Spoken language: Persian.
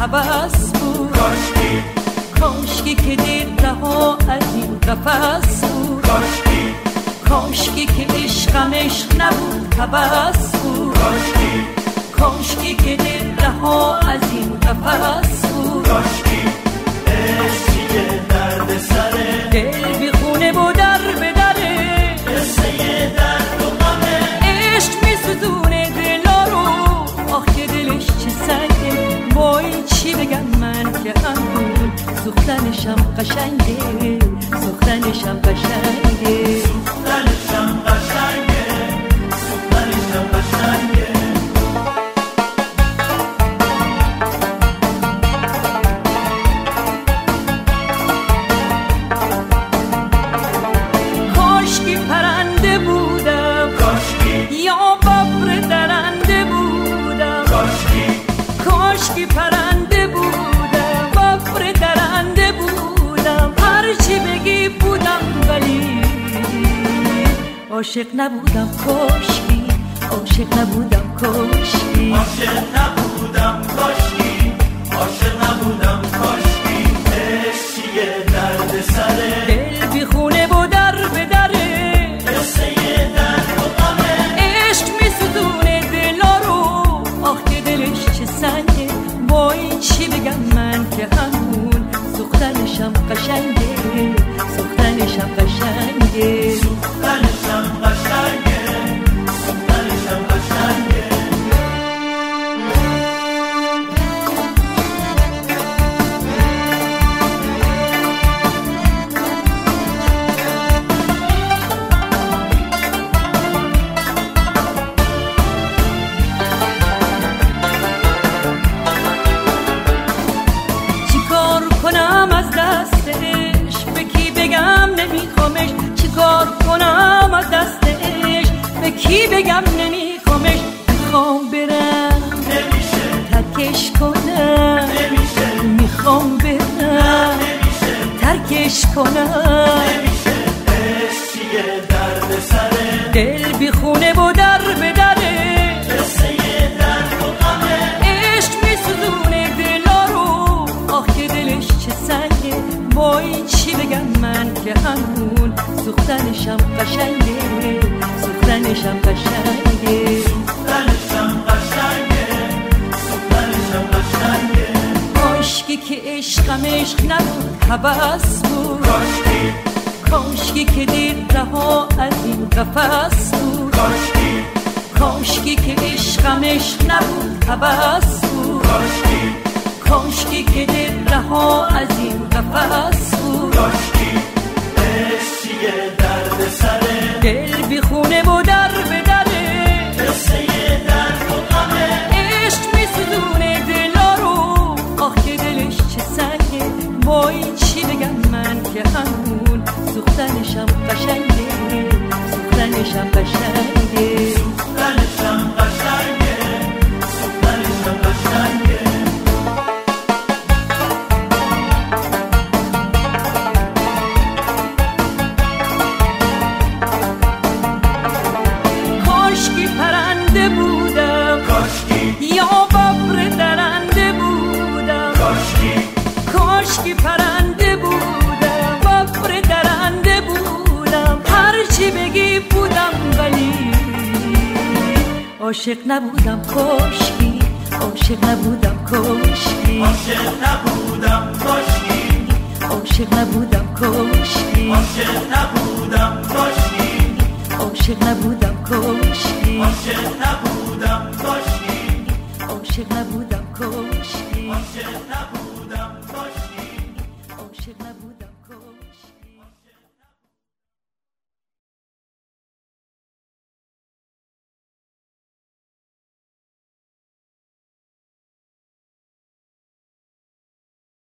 هوس بود. کاشکی که دل رها از این قفس بود. کاشکی که عشقم عشق نبود هوس بود. کاشکی که دل رها از این قفس بود. عشقی درد سره دل بی خونه و در به دره. قصه درد و غمه عشق می ستونه دلا رو. آخ که دلش چه سنگه. وای چی بگم من که همون سوختنشم قشنگه. سوختنشم قشنگه. سوختنشم قشنگه. سوختنشم قشنگه. کاشکی پرنده بودم. کاشکی یا ببر درنده بودم. کاشکی پرنده بودم. ببر درنده بودم. هرچی بگی بودم ولی عاشق نبودم. کاشکی عاشق نبودم. کاشکی عاشق نبودم. کاشکی عاشق نبودم. کاشکی عشقی درد سره دل بی خونه و در به دره. قصه درد و غمه عشق می ستونه دلا رو. آخ که دلش چه سنگه. وای چی بگم من که همون سوختنشم قشنگه. سوختنشم قشنگه. سوختنشم قشنگه. سوختنشم قشنگه. چیکار کنم از دستش. به کی بگم نمیخوامش. چیکار کنم از دستش. به کی بگم نمیخوامش. میخوام برم نمیشه ترکش کنم. نمیشه میخوام برم نمیشه ترکش کنم. نمیشه عشقی درد سره دل بی خونه و در به دره. قصه درد و غمه عشق می سوزونه دلا رو. آخ که دلش چه سنگه. وای چی بگم من که همون سوختنشم قشنگه. سوختنشم قشنگه. سوختنشم قشنگه. سوختنشم قشنگه. کاشکی که عشقم عشق نبود هوس بود. کاشکی کاشکی که دل رها از این قفس بود. کاشکی کاشکی که عشقم عشق نبود هوس بود. کاشکی کاشکی که دل رها از این قفس بود. کاشکی عشقی درد سره دل بی خونه و در به دره. قصه درد و غمه عشق می ستونه دلا رو. آخ که دلش چه سنگه. وای چی بگم من که همون سوختنشم قشنگه. سوختنشم قشنگه. سوختنشم قشنگه. سوختنشم قشنگه. کاشکی پرنده بودم. کاشکی یا ببر درنده بودم. کاشکی کاشکی پرنده بودم. ببر درنده بودم. هرچی بگی بودم ولی عاشق نبودم. کاشکی عاشق نبودم. کاشکی عاشق نبودم. کاشکی عاشق نبودم. کاشکی عاشق نبودم. کاشکی عاشق نبودم. کاشکی عاشق نبودم. کاشکی عاشق نبودم. کاشکی عاشق نبودم. کاشکی عاشق نبودم.